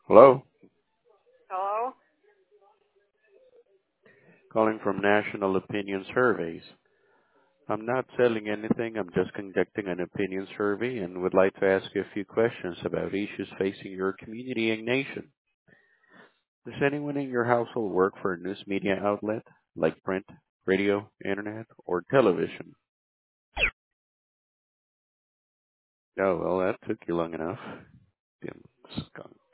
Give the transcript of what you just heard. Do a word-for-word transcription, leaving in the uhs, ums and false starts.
Hello, Hello? calling from National Opinion Surveys. I'm not selling anything, I'm just conducting an opinion survey and would like to ask you a few questions about issues facing your community and nation. Does anyone in your household work for a news media outlet like print, radio, internet, or television? Oh, well, that took you long enough. Damn skunk.